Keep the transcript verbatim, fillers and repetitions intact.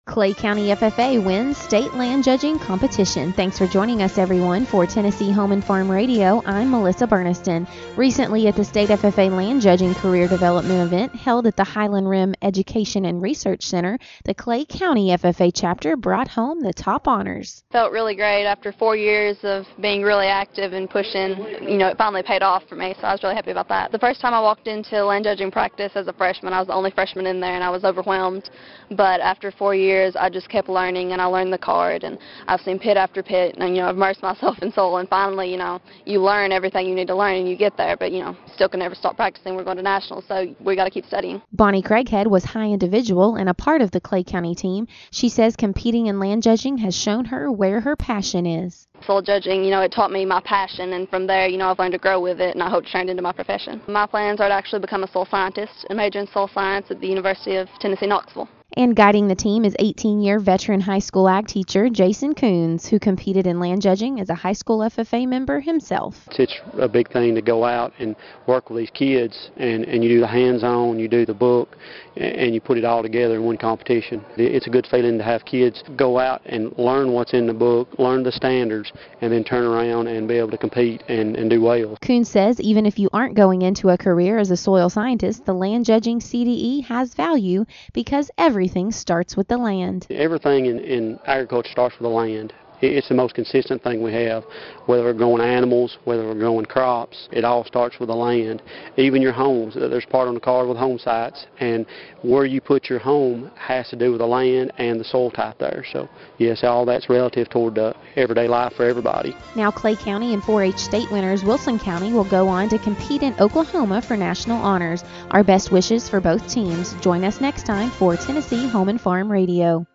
Clay County F F A wins state land judging competition. Thanks for joining us, everyone. For Tennessee Home and Farm Radio, I'm Melissa Burniston. Recently, at the State F F A Land Judging Career Development event held at the Highland Rim Education and Research Center, the Clay County F F A chapter brought home the top honors. Felt really great after four years of being really active and pushing. You know, it finally paid off for me, so I was really happy about that. The first time I walked into land judging practice as a freshman, I was the only freshman in there, and I was overwhelmed. But after four years, I just kept learning, and I learned the card, and I've seen pit after pit, and, you know, I've immersed myself in soil, and finally, you know, you learn everything you need to learn, and you get there, but, you know, still can never stop practicing. We're going to nationals, so we got to keep studying. Bonnie Craighead was high individual and a part of the Clay County team. She says competing in land judging has shown her where her passion is. Soil judging, you know, it taught me my passion, and from there, you know, I've learned to grow with it, and I hope to turn it into my profession. My plans are to actually become a soil scientist and major in soil science at the University of Tennessee, Knoxville. And guiding the team is eighteen-year veteran high school ag teacher Jason Coons, who competed in land judging as a high school F F A member himself. It's a big thing to go out and work with these kids, and, and you do the hands-on, you do the book, and you put it all together in one competition. It's a good feeling to have kids go out and learn what's in the book, learn the standards, and then turn around and be able to compete and, and do well. Coons says even if you aren't going into a career as a soil scientist, the land judging C D E has value because every Everything starts with the land. Everything in, in agriculture starts with the land. It's the most consistent thing we have. Whether we're growing animals, whether we're growing crops, it all starts with the land. Even your homes, there's part on the card with home sites, and where you put your home has to do with the land and the soil type there. So yes, all that's relative toward the everyday life for everybody. Now Clay County and four H state winners Wilson County will go on to compete in Oklahoma for national honors. Our best wishes for both teams. Join us next time for Tennessee Home and Farm Radio.